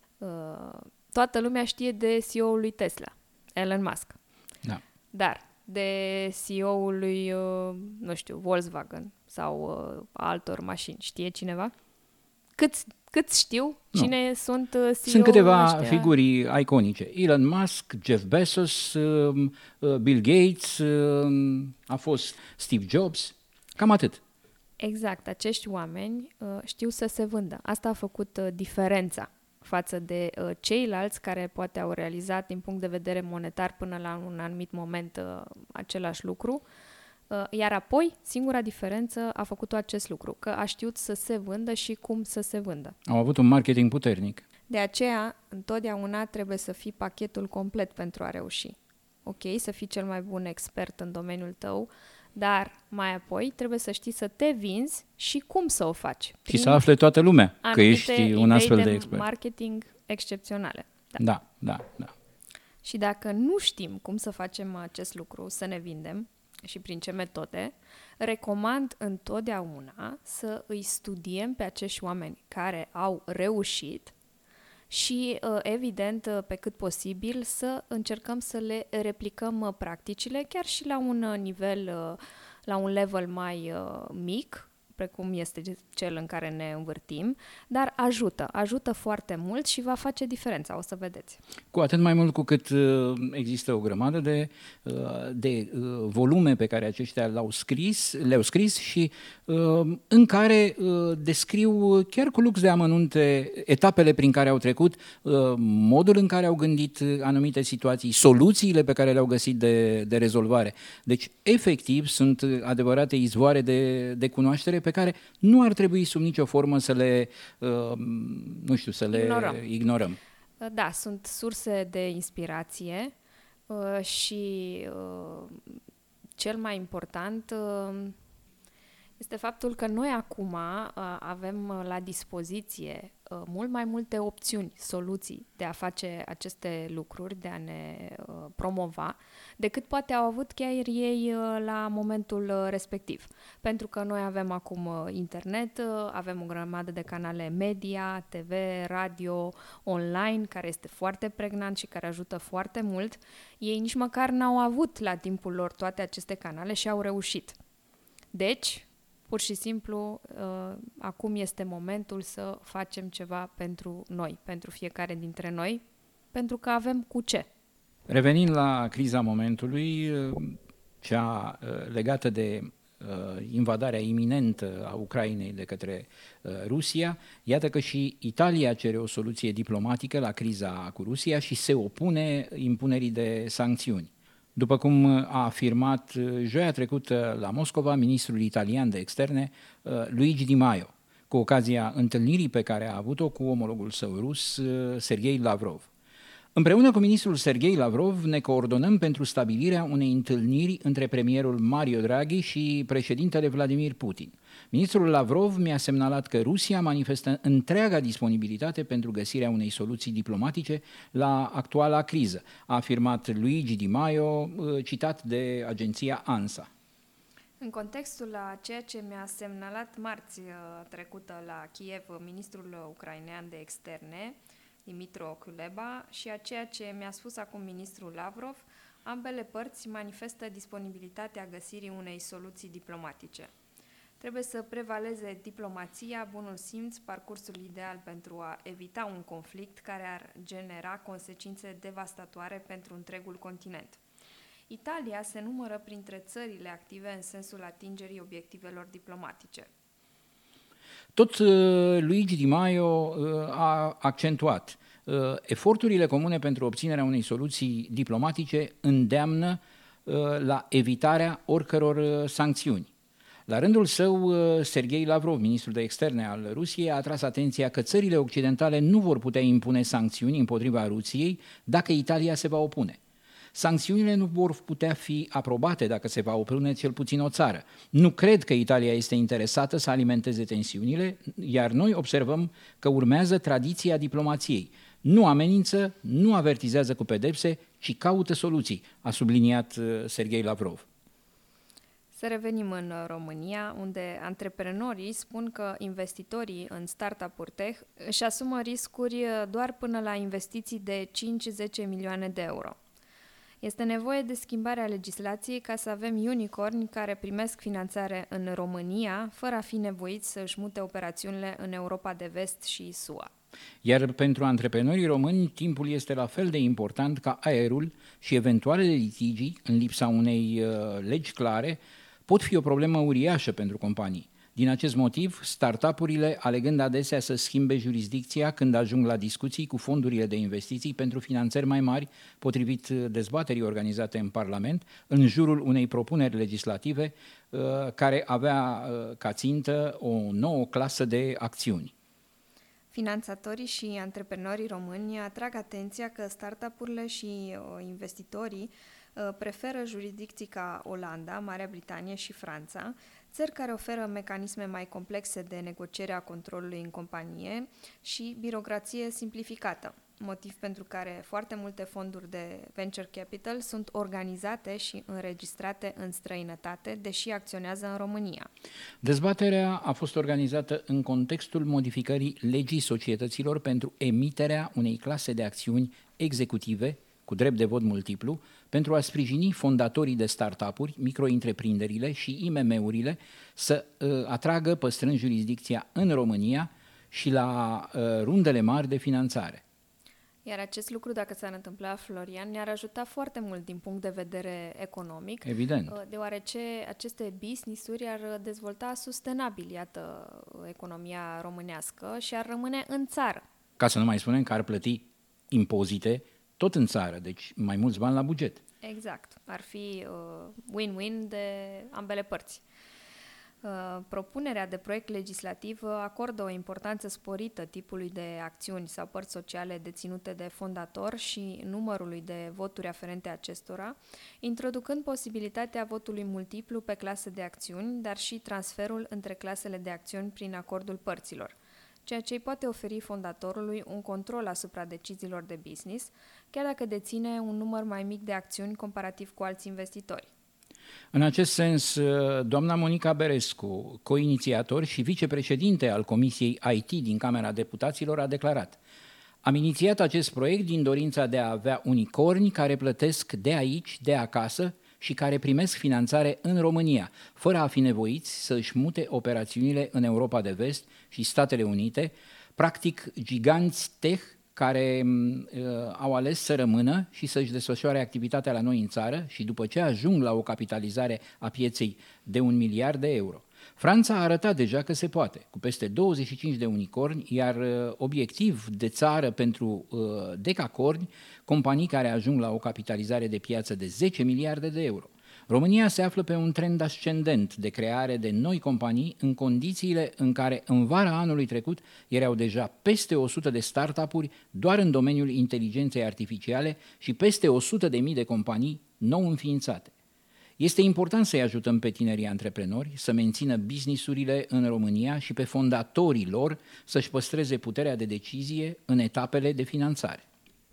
toată lumea știe de C E O-ul lui Tesla, Elon Musk. Da. Dar de C E O-ul lui, nu știu, Volkswagen sau altor mașini, știe cineva? Câți, câți știu? Cine nu. sunt C E O-ul Sunt câteva ăștia? figuri iconice. Elon Musk, Jeff Bezos, Bill Gates, a fost Steve Jobs, cam atât. Exact, acești oameni știu să se vândă. Asta a făcut diferența față de ceilalți care poate au realizat din punct de vedere monetar până la un anumit moment același lucru. Iar apoi, singura diferență a făcut acest lucru, că a știut să se vândă și cum să se vândă. Au avut un marketing puternic. De aceea, întotdeauna trebuie să fii pachetul complet pentru a reuși. Ok, să fii cel mai bun expert în domeniul tău, dar mai apoi trebuie să știi să te vinzi și cum să o faci. Și să afle toată lumea că ești un astfel de, de expert. Marketing excepționale. Da. da, da, da. Și dacă nu știm cum să facem acest lucru, să ne vindem, și prin ce metode, recomand întotdeauna să îi studiem pe acești oameni care au reușit și, evident, pe cât posibil, să încercăm să le replicăm practicile, chiar și la un nivel, la un level mai mic, precum este cel în care ne învârtim, dar ajută, ajută foarte mult și va face diferența, o să vedeți. Cu atât mai mult cu cât există o grămadă de, de volume pe care aceștia le-au scris, le-au scris și în care descriu chiar cu lux de amănunte etapele prin care au trecut, modul în care au gândit anumite situații, soluțiile pe care le-au găsit de, de rezolvare. Deci, efectiv, sunt adevărate izvoare de, de cunoaștere pe care nu ar trebui sub nicio formă să le, nu știu, să le ignorăm. ignorăm. Da, sunt surse de inspirație și cel mai important este faptul că noi acum avem la dispoziție mult mai multe opțiuni, soluții de a face aceste lucruri, de a ne promova, decât poate au avut chiar ei la momentul respectiv. Pentru că noi avem acum internet, avem o grămadă de canale media, T V, radio, online, care este foarte pregnant și care ajută foarte mult. Ei nici măcar n-au avut la timpul lor toate aceste canale și au reușit. Deci, pur și simplu, uh, acum este momentul să facem ceva pentru noi, pentru fiecare dintre noi, pentru că avem cu ce. Revenind la criza momentului, cea legată de invadarea iminentă a Ucrainei de către Rusia, iată că și Italia cere o soluție diplomatică la criza cu Rusia și se opune impunerii de sancțiuni. După cum a afirmat joia trecută la Moscova ministrul italian de externe, Luigi Di Maio, cu ocazia întâlnirii pe care a avut-o cu omologul său rus, Sergei Lavrov. Împreună cu ministrul Sergei Lavrov ne coordonăm pentru stabilirea unei întâlniri între premierul Mario Draghi și președintele Vladimir Putin. Ministrul Lavrov mi-a semnalat că Rusia manifestă întreaga disponibilitate pentru găsirea unei soluții diplomatice la actuala criză, a afirmat Luigi Di Maio, citat de agenția ANSA. În contextul a ceea ce mi-a semnalat marți trecută la Kiev ministrul ucrainean de externe, Dimitro Kuleba, și a ceea ce mi-a spus acum ministrul Lavrov, ambele părți manifestă disponibilitatea găsirii unei soluții diplomatice. Trebuie să prevaleze diplomația, bunul simț, parcursul ideal pentru a evita un conflict care ar genera consecințe devastatoare pentru întregul continent. Italia se numără printre țările active în sensul atingerii obiectivelor diplomatice. Tot uh, Luigi Di Maio uh, a accentuat uh, eforturile comune pentru obținerea unei soluții diplomatice îndeamnă uh, la evitarea oricăror uh, sancțiuni. La rândul său, uh, Sergei Lavrov, ministrul de externe al Rusiei, a atras atenția că țările occidentale nu vor putea impune sancțiuni împotriva Rusiei dacă Italia se va opune. Sancțiunile nu vor putea fi aprobate dacă se va opune cel puțin o țară. Nu cred că Italia este interesată să alimenteze tensiunile, iar noi observăm că urmează tradiția diplomației. Nu amenință, nu avertizează cu pedepse, ci caută soluții, a subliniat Sergei Lavrov. Să revenim în România, unde antreprenorii spun că investitorii în startup-uri tech își asumă riscuri doar până la investiții de cinci-zece milioane de euro. Este nevoie de schimbarea legislației ca să avem unicorni care primesc finanțare în România, fără a fi nevoiți să își mute operațiunile în Europa de Vest și S U A. Iar pentru antreprenorii români, timpul este la fel de important ca aerul și eventualele litigii, în lipsa unei uh, legi clare, pot fi o problemă uriașă pentru companii. Din acest motiv, startup-urile, alegând adesea să schimbe jurisdicția când ajung la discuții cu fondurile de investiții pentru finanțări mai mari, potrivit dezbaterii organizate în Parlament, în jurul unei propuneri legislative uh, care avea uh, ca țintă o nouă clasă de acțiuni. Finanțatorii și antreprenorii români atrag atenția că startup-urile și uh, investitorii uh, preferă jurisdicții ca Olanda, Marea Britanie și Franța, țări care oferă mecanisme mai complexe de negociere a controlului în companie și birocrație simplificată. motiv pentru care foarte multe fonduri de venture capital sunt organizate și înregistrate în străinătate, deși acționează în România. Dezbaterea a fost organizată în contextul modificării legii societăților pentru emiterea unei clase de acțiuni executive cu drept de vot multiplu pentru a sprijini fondatorii de startup-uri, micro-întreprinderile și I M M-urile să uh, atragă păstrând jurisdicția în România și la uh, rundele mari de finanțare. Iar acest lucru, dacă s-ar întâmpla, Florian, ne-ar ajuta foarte mult din punct de vedere economic, Evident. Deoarece aceste business-uri ar dezvolta sustenabil, iată, economia românească și ar rămâne în țară. Ca să nu mai spunem că ar plăti impozite tot în țară, deci mai mulți bani la buget. Exact. Ar fi uh, win-win de ambele părți. Uh, propunerea de proiect legislativ acordă o importanță sporită tipului de acțiuni sau părți sociale deținute de fondator și numărului de voturi aferente acestora, introducând posibilitatea votului multiplu pe clase de acțiuni, dar și transferul între clasele de acțiuni prin acordul părților, ceea ce îi poate oferi fondatorului un control asupra deciziilor de business, chiar dacă deține un număr mai mic de acțiuni comparativ cu alți investitori. În acest sens, doamna Monica Berescu, coinițiator și vicepreședinte al Comisiei I T din Camera Deputaților, a declarat: am inițiat acest proiect din dorința de a avea unicorni care plătesc de aici, de acasă și care primesc finanțare în România, fără a fi nevoiți să își mute operațiunile în Europa de Vest și Statele Unite, practic giganți tech care uh, au ales să rămână și să-și desfășoare activitatea la noi în țară și după ce ajung la o capitalizare a pieței de un miliard de euro. Franța a arătat deja că se poate, cu peste douăzeci și cinci de unicorni, iar uh, obiectiv de țară pentru uh, decacorni, companii care ajung la o capitalizare de piață de zece miliarde de euro. România se află pe un trend ascendent de creare de noi companii în condițiile în care în vara anului trecut erau deja peste o sută de startup-uri doar în domeniul inteligenței artificiale și peste o sută de mii de companii nou înființate. Este important să-i ajutăm pe tinerii antreprenori să mențină business-urile în România și pe fondatorii lor să-și păstreze puterea de decizie în etapele de finanțare.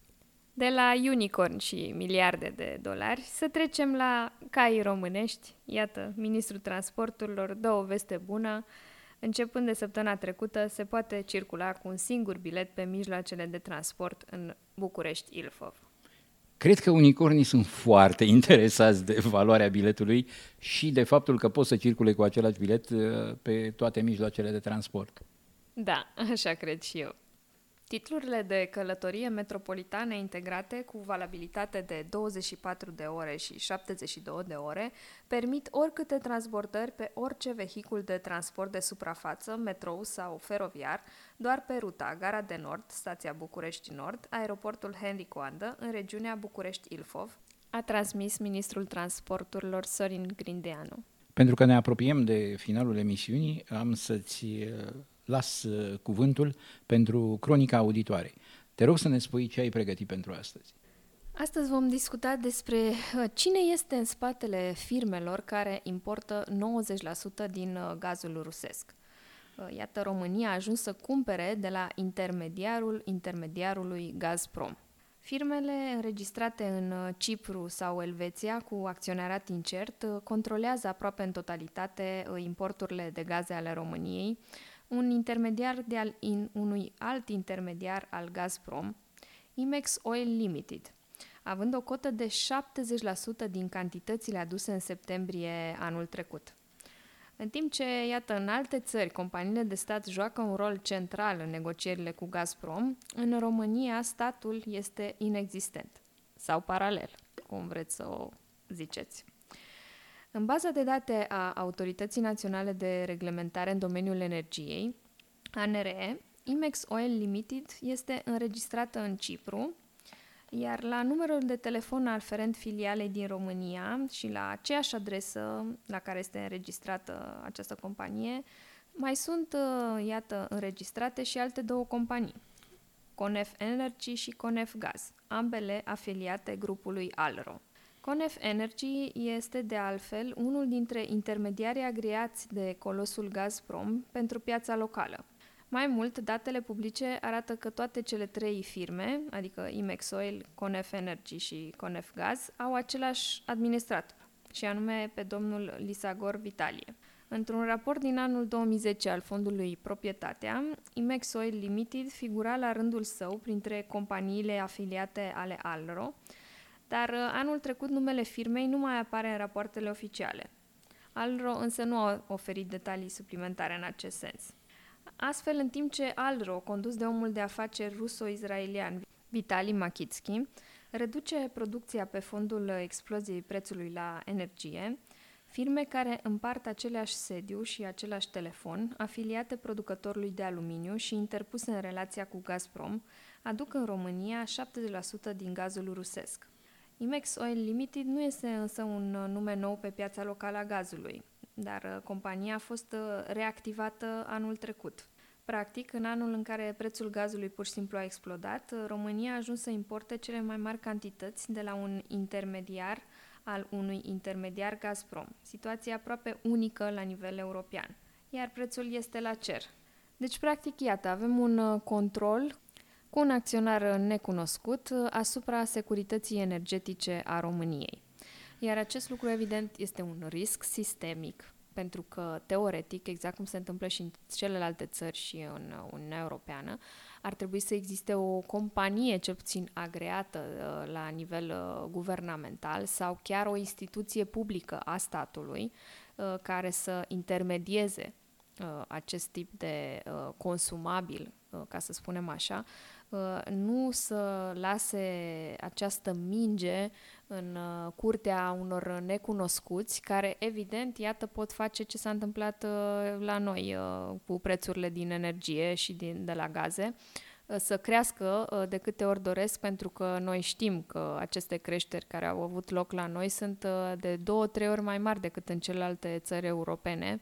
De la unicorn și miliarde de dolari să trecem la cai românești. Iată, ministrul transporturilor dă o veste bună. Începând de săptămâna trecută, se poate circula cu un singur bilet pe mijloacele de transport în București-Ilfov. Cred că unicornii sunt foarte interesați de valoarea biletului și de faptul că pot să circule cu același bilet pe toate mijloacele de transport. Da, așa cred și eu. Titlurile de călătorie metropolitane integrate cu valabilitate de douăzeci și patru de ore și șaptezeci și două de ore permit oricâte transportări pe orice vehicul de transport de suprafață, metrou sau feroviar, doar pe ruta Gara de Nord, stația București Nord, aeroportul Henri Coandă, în regiunea București-Ilfov, a transmis ministrul transporturilor Sorin Grindeanu. Pentru că ne apropiem de finalul emisiunii, am să-ți las cuvântul pentru cronica auditoarei. Te rog să ne spui ce ai pregătit pentru astăzi. Astăzi vom discuta despre cine este în spatele firmelor care importă nouăzeci la sută din gazul rusesc. Iată, România a ajuns să cumpere de la intermediarul intermediarului Gazprom. Firmele înregistrate în Cipru sau Elveția cu acționariat incert controlează aproape în totalitate importurile de gaze ale României, un intermediar de al in, unui alt intermediar al Gazprom, Imex Oil Limited, având o cotă de șaptezeci la sută din cantitățile aduse în septembrie anul trecut. În timp ce, iată, în alte țări, companiile de stat joacă un rol central în negocierile cu Gazprom, în România statul este inexistent, sau paralel, cum vreți să o ziceți. În baza de date a Autorității Naționale de Reglementare în domeniul energiei, A N R E, Imex Oil Limited este înregistrată în Cipru, iar la numărul de telefon aferent filialei din România și la aceeași adresă la care este înregistrată această companie, mai sunt, iată, înregistrate și alte două companii, Conef Energy și Conef Gaz, ambele afiliate grupului Alro. Conef Energy este, de altfel, unul dintre intermediarii agreați de colosul Gazprom pentru piața locală. Mai mult, datele publice arată că toate cele trei firme, adică Imex Oil, Conef Energy și Conef Gaz, au același administrator, și anume pe domnul Lisagor Vitalie. Într-un raport din anul două mii zece al fondului Proprietatea, Imex Oil Limited figura la rândul său printre companiile afiliate ale Alro, dar anul trecut numele firmei nu mai apare în rapoartele oficiale. Alro însă nu a oferit detalii suplimentare în acest sens. Astfel, în timp ce Alro, condus de omul de afaceri ruso-israelian Vitali Makhitski, reduce producția pe fondul exploziei prețului la energie, firme care împart același sediu și același telefon, afiliate producătorului de aluminiu și interpuse în relația cu Gazprom, aduc în România șaptezeci la sută din gazul rusesc. Imex Oil Limited nu este însă un nume nou pe piața locală a gazului, dar compania a fost reactivată anul trecut. Practic, în anul în care prețul gazului pur și simplu a explodat, România a ajuns să importe cele mai mari cantități de la un intermediar al unui intermediar Gazprom, situație aproape unică la nivel european, iar prețul este la cer. Deci, practic, iată, avem un control cu un acționar necunoscut asupra securității energetice a României. Iar acest lucru, evident, este un risc sistemic, pentru că, teoretic, exact cum se întâmplă și în celelalte țări și în Uniunea Europeană, ar trebui să existe o companie, cel puțin agreată la nivel guvernamental, sau chiar o instituție publică a statului care să intermedieze acest tip de consumabil, ca să spunem așa, nu să lase această minge în curtea unor necunoscuți, care, evident, iată, pot face ce s-a întâmplat la noi cu prețurile din energie și din, de la gaze, să crească de câte ori doresc, pentru că noi știm că aceste creșteri care au avut loc la noi sunt de două, trei ori mai mari decât în celelalte țări europene,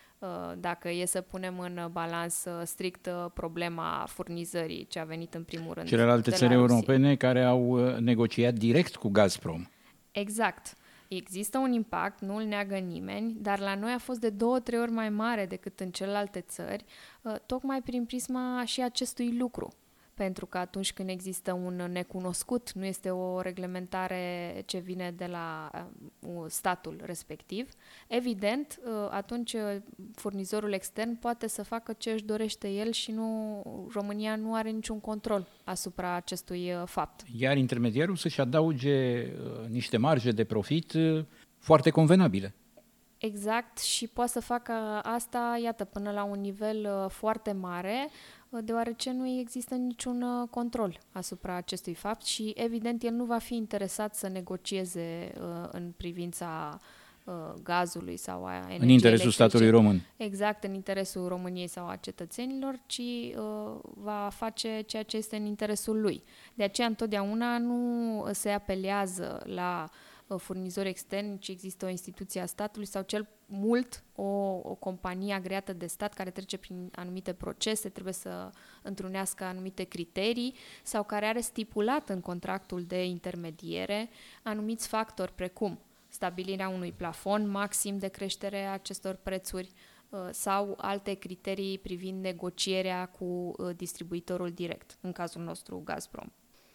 dacă e să punem în balans strict problema furnizării, ce a venit în primul rând. Celelalte țări europene care au negociat direct cu Gazprom. Exact. Există un impact, nu îl neagă nimeni, dar la noi a fost de două, trei ori mai mare decât în celelalte țări, tocmai prin prisma și acestui lucru. Pentru că atunci când există un necunoscut, nu este o reglementare ce vine de la statul respectiv, evident, atunci furnizorul extern poate să facă ce își dorește el și nu, România nu are niciun control asupra acestui fapt. Iar intermediarul să-și adauge niște marje de profit foarte convenabile. Exact, și poate să facă asta, iată, până la un nivel foarte mare, deoarece nu există niciun control asupra acestui fapt și, evident, el nu va fi interesat să negocieze uh, în privința uh, gazului sau a energiei în interesul electrice. statului român. Exact, în interesul României sau a cetățenilor, ci uh, va face ceea ce este în interesul lui. De aceea, întotdeauna nu se apelează la furnizori externi, ci există o instituție a statului sau cel mult o, o companie agreată de stat care trece prin anumite procese, trebuie să întrunească anumite criterii sau care are stipulat în contractul de intermediere anumiți factori precum stabilirea unui plafon maxim de creștere a acestor prețuri sau alte criterii privind negocierea cu distribuitorul direct, în cazul nostru Gazprom.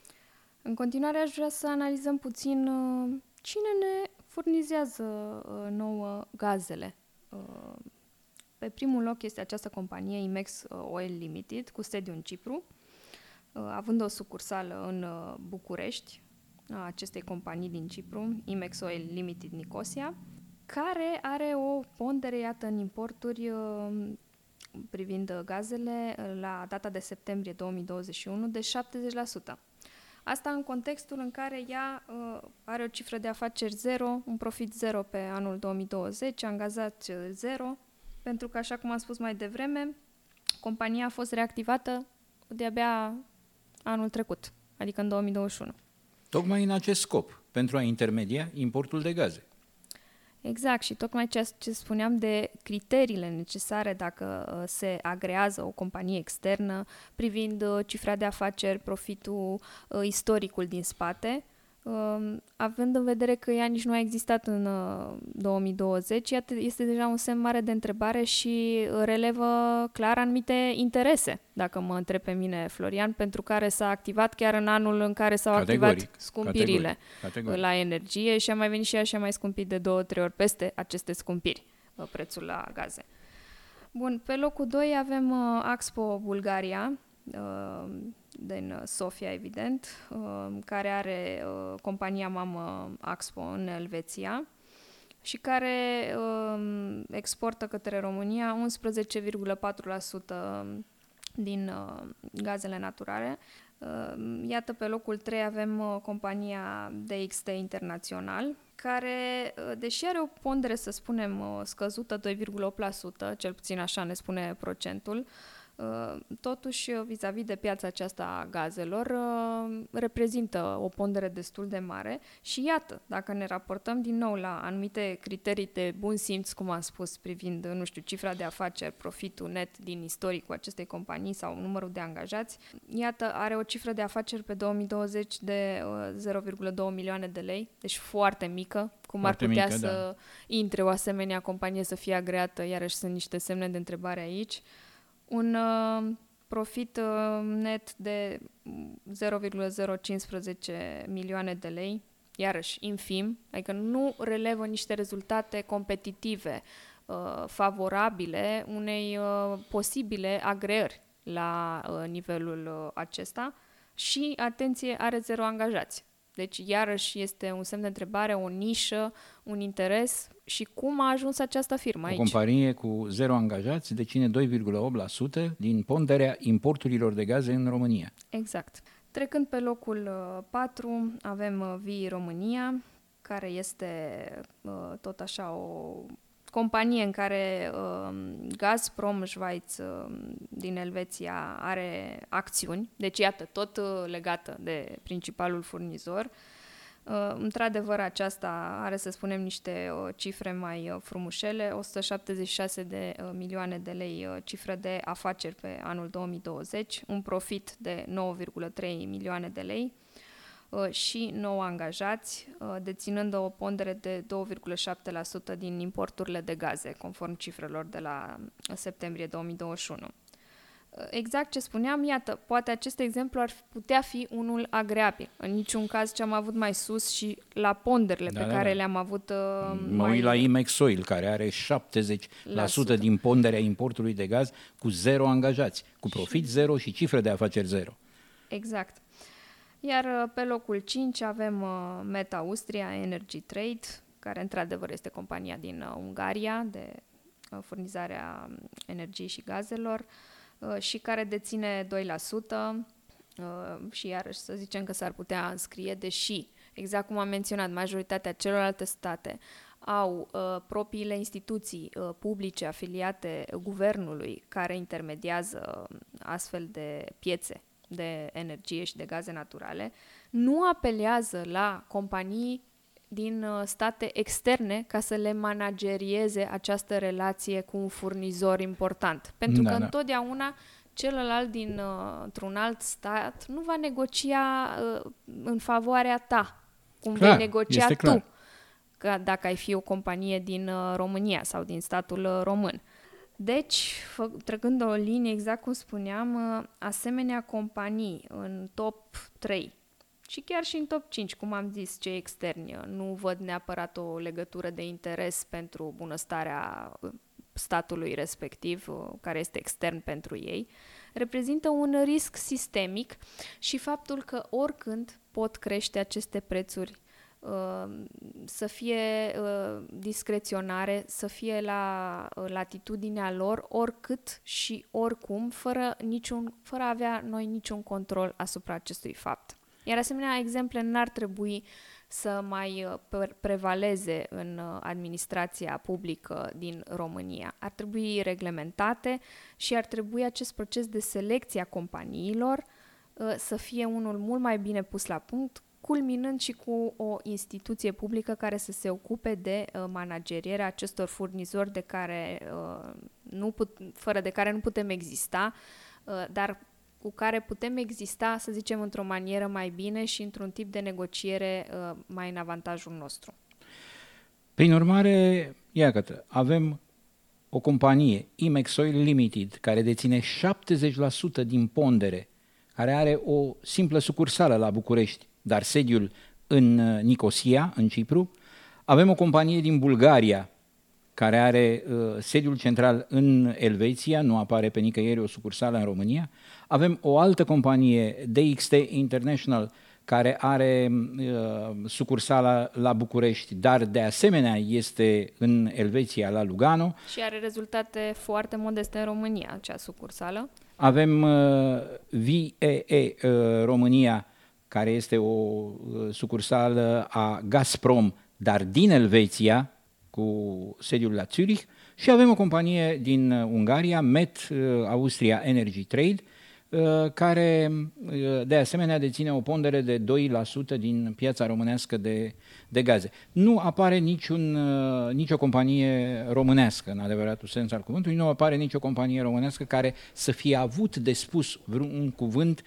În continuare aș vrea să analizăm puțin cine ne furnizează uh, nouă gazele. Uh, pe primul loc este această companie Imex Oil Limited, cu sediu în Cipru, uh, având o sucursală în uh, București, a acestei companii din Cipru, Imex Oil Limited Nicosia, care are o pondere, iată, în importuri uh, privind gazele la data de septembrie două mii douăzeci și unu de șaptezeci la sută. Asta în contextul în care ea uh, are o cifră de afaceri zero, un profit zero pe anul două mii douăzeci, angajați zero, pentru că, așa cum am spus mai devreme, compania a fost reactivată de-abia anul trecut, adică în două mii douăzeci și unu. Tocmai în acest scop, pentru a intermedia importul de gaze. Exact, și tocmai ce, ce spuneam de criteriile necesare dacă uh, se agrează o companie externă privind uh, cifra de afaceri, profitul, uh, istoricul din spate, Având în vedere că ea nici nu a existat în două mii douăzeci, iată, este deja un semn mare de întrebare și relevă clar anumite interese, dacă mă întreb pe mine, Florian, pentru care s-a activat chiar în anul în care s-au categoric, activat scumpirile categoric, categoric. la energie și a mai venit și ea și a mai scumpit de două, trei ori peste aceste scumpiri, prețul la gaze. Bun, pe locul doi avem Axpo Bulgaria, din Sofia, evident, care are compania mamă Axpo în Elveția și care exportă către România unsprezece virgulă patru la sută din gazele naturale. Iată, pe locul trei avem compania D X T Internațional, care, deși are o pondere, să spunem, scăzută, doi virgulă opt la sută, cel puțin așa ne spune procentul, totuși, vis-a-vis de piața aceasta a gazelor, reprezintă o pondere destul de mare și iată, dacă ne raportăm din nou la anumite criterii de bun simț, cum am spus, privind, nu știu, cifra de afaceri, profitul net din istoricul acestei companii sau numărul de angajați, iată, are o cifră de afaceri pe două mii douăzeci de zero virgulă doi milioane de lei, deci foarte mică, cum foarte ar putea mică, să da. intre o asemenea companie să fie agreată, iarăși sunt niște semne de întrebare aici. Un uh, profit uh, net de zero virgulă zero cincisprezece milioane de lei, iarăși infim, adică nu relevă niște rezultate competitive uh, favorabile unei uh, posibile agreări la uh, nivelul uh, acesta și, atenție, are zero angajați. Deci, iarăși, este un semn de întrebare, o nișă, un interes și cum a ajuns această firmă aici. O companie cu zero angajați deține doi virgulă opt la sută din ponderea importurilor de gaze în România. Exact. Trecând pe locul patru, avem VII România, care este uh, tot așa o companie în care uh, Gazprom Schweiz uh, din Elveția are acțiuni, deci iată, tot uh, legată de principalul furnizor. Uh, într-adevăr, aceasta are, să spunem, niște uh, cifre mai uh, frumușele, o sută șaptezeci și șase de uh, milioane de lei uh, cifră de afaceri pe anul două mii douăzeci, un profit de nouă virgulă trei milioane de lei uh, și nouă angajați, uh, deținând o pondere de doi virgulă șapte la sută din importurile de gaze, conform cifrelor de la septembrie două mii douăzeci și unu. Exact ce spuneam, iată, poate acest exemplu ar putea fi unul agreabil. În niciun caz ce am avut mai sus și la ponderile da, pe da, care da. le-am avut uh, Mă mai... uit la Imex Oil, care are șaptezeci la sută din ponderea importului de gaz cu zero angajați, cu profit și... zero și cifră de afaceri zero. Exact. Iar pe locul cinci avem uh, Meta Austria Energy Trade, care într-adevăr este compania din uh, Ungaria de uh, furnizarea energiei și gazelor, și care deține doi la sută și iarăși să zicem că s-ar putea înscrie, deși, exact cum am menționat, majoritatea celorlalte state au uh, propriile instituții uh, publice afiliate guvernului care intermediază astfel de piețe de energie și de gaze naturale, nu apelează la companii din state externe ca să le managerieze această relație cu un furnizor important. Pentru da, că da. întotdeauna celălalt dintr-un alt stat nu va negocia uh, în favoarea ta, cum clar, vei negocia tu, clar. Că dacă ai fi o companie din uh, România sau din statul uh, român. Deci, fă, trecând o linie, exact cum spuneam, uh, asemenea companii în top trei, și chiar și în top cinci, cum am zis, cei externi nu văd neapărat o legătură de interes pentru bunăstarea statului respectiv, care este extern pentru ei, reprezintă un risc sistemic și faptul că oricând pot crește aceste prețuri, să fie discreționare, să fie la latitudinea lor, oricât și oricum, fără, niciun, fără a avea noi niciun control asupra acestui fapt. Iar asemenea exemple n-ar trebui să mai prevaleze în administrația publică din România. Ar trebui reglementate și ar trebui acest proces de selecție a companiilor să fie unul mult mai bine pus la punct, culminând și cu o instituție publică care să se ocupe de managerierea acestor furnizori de care nu put, fără de care nu putem exista, dar cu care putem exista, să zicem, într-o manieră mai bine și într-un tip de negociere uh, mai în avantajul nostru. Prin urmare, iată, avem o companie, Imex Oil Limited, care deține șaptezeci la sută din pondere, care are o simplă sucursală la București, dar sediul în Nicosia, în Cipru. Avem o companie din Bulgaria, care are uh, sediul central în Elveția, nu apare pe nicăieri o sucursală în România. Avem o altă companie, D X T International, care are uh, sucursala la București, dar de asemenea este în Elveția, la Lugano. Și are rezultate foarte modeste în România, acea sucursală. Avem uh, V E E uh, România, care este o uh, sucursală a Gazprom, dar din Elveția, cu sediul la Zurich, și avem o companie din Ungaria, Met uh, Austria Energy Trade, uh, care uh, de asemenea deține o pondere de doi la sută din piața românească de, de gaze. Nu apare niciun, uh, nicio companie românească, în adevăratul sens al cuvântului, nu apare nicio companie românească care să fie avut de spus vreun cuvânt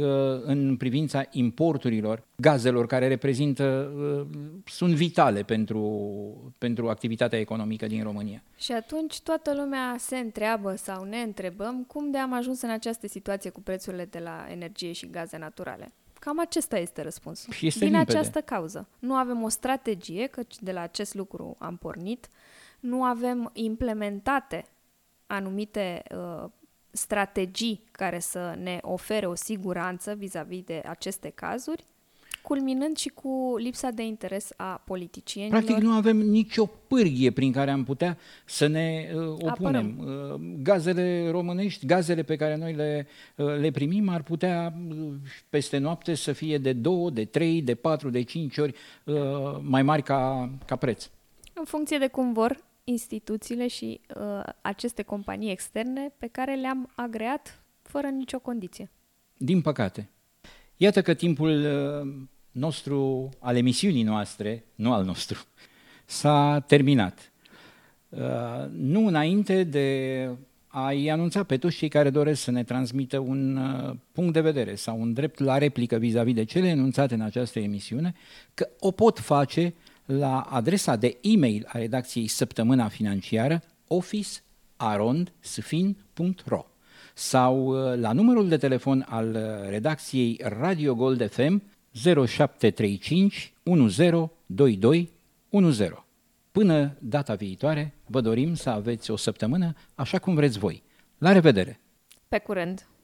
în privința importurilor gazelor, care reprezintă, sunt vitale pentru, pentru activitatea economică din România. Și atunci toată lumea se întreabă sau ne întrebăm cum de am ajuns în această situație cu prețurile de la energie și gaze naturale. Cam acesta este răspunsul. Și este din limpede. Această cauză. Nu avem o strategie, căci de la acest lucru am pornit, nu avem implementate anumite uh, strategii care să ne ofere o siguranță vis-a-vis de aceste cazuri, culminând și cu lipsa de interes a politicienilor. Practic nu avem nicio pârghie prin care am putea să ne uh, opunem. Uh, gazele românești, gazele pe care noi le, uh, le primim ar putea uh, peste noapte să fie de două, de trei, de patru, de cinci ori uh, mai mari ca, ca preț. În funcție de cum vor instituțiile și uh, aceste companii externe pe care le-am agreat fără nicio condiție. Din păcate. Iată că timpul uh, nostru, al emisiunii noastre, nu al nostru, s-a terminat. Uh, nu înainte de a-i anunța pe toți cei care doresc să ne transmită un uh, punct de vedere sau un drept la replică vis-a-vis de cele enunțate în această emisiune, că o pot face la adresa de e-mail a redacției Săptămâna Financiară, office arond sfin punct ro, sau la numărul de telefon al redacției Radio Gold F M zero șapte trei cinci unu zero doi doi unu zero. Până data viitoare, vă dorim să aveți o săptămână așa cum vreți voi. La revedere! Pe curând!